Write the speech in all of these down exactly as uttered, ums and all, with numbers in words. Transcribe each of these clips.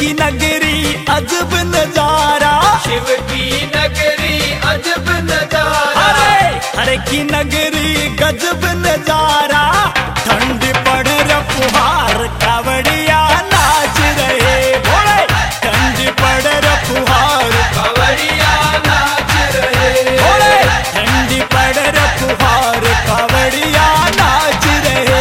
की नगरी अजब नजारा, शिव की नगरी अजब नजारा, हरे हरे की नगरी गजब नजारा। ठंड पड़ र फुहार कावड़िया नाच रहे भोले, ठंड पड़ र फुहार कावड़िया नाच रहे भोले, ठंड पड़ र फुहार कावड़िया नाच रहे।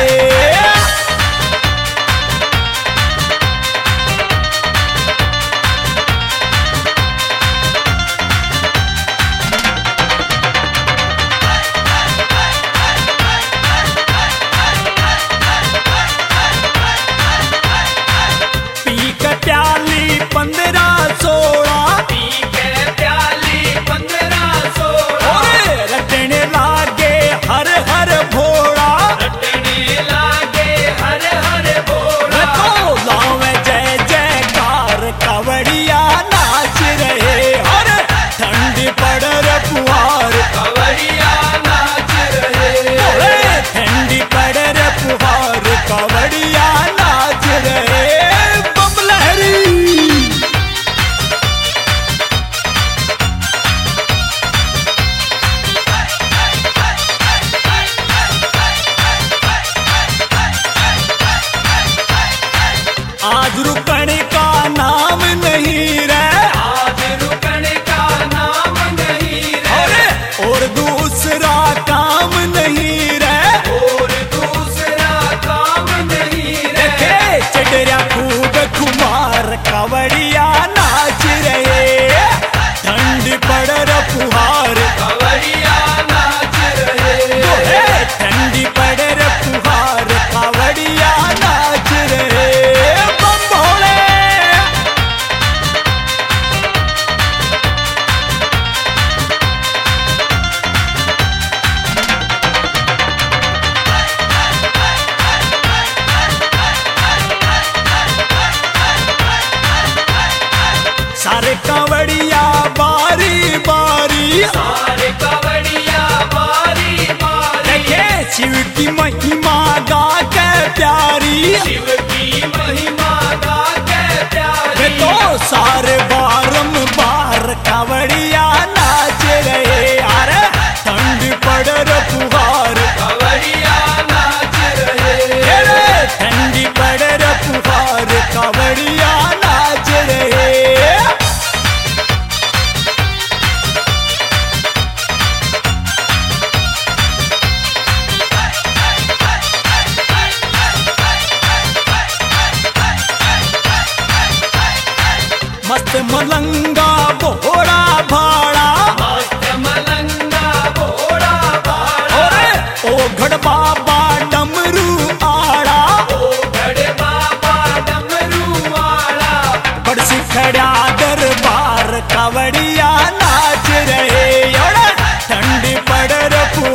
प्याली पंद्रह सोलह, पी के प्याली पंद्रह सोलह, रटने लागे हर हर भोला, रटने लागे हर हर भोला। तो लावे जय जयकार कावड़िया नाच रहे, हर ठंड पड़ र फुहार कावड़िया नाच रहे ठंडी पड़ र फुहार कावड़िया नाच रहे। बम लहरी आज रुकने का नाम नहीं रे, आज रुकने का नाम नहीं रे, और दूसरा काम नहीं रे, और दूसरा काम नहीं रे। देखे चढ़िया खूब खुमार कावड़िया नाच रहे, ठंड पड़ र फुहार कावड़िया नाच रहे ठंडी पड़ र फुहार कावड़िया नाच रहे। बम भोले सारे कावड़िया बारी बारी, सारे कावड़िया बारी बारी, देखे शिव की महिमा गा के प्यारी, शिव की महिमा गा के प्यारी। तो सारे बारंबार कावड़िया नाच रहे, अरे ठंड पड़ र फुहार कावड़िया नाच रहे ठंडी पड़ र फुहार कावड़िया नाच रहे। मस्त मलंगा भोड़ा भाड़ा, मस्त मलंगा भोड़ा भाड़ा, ओ घड़ बाबा डमरू आड़ा, ओ घड़ बाबा डमरू वाला, बड़ सिखड़ा दरबार कावड़िया नाच रहे, ठंड पड़ र फुहार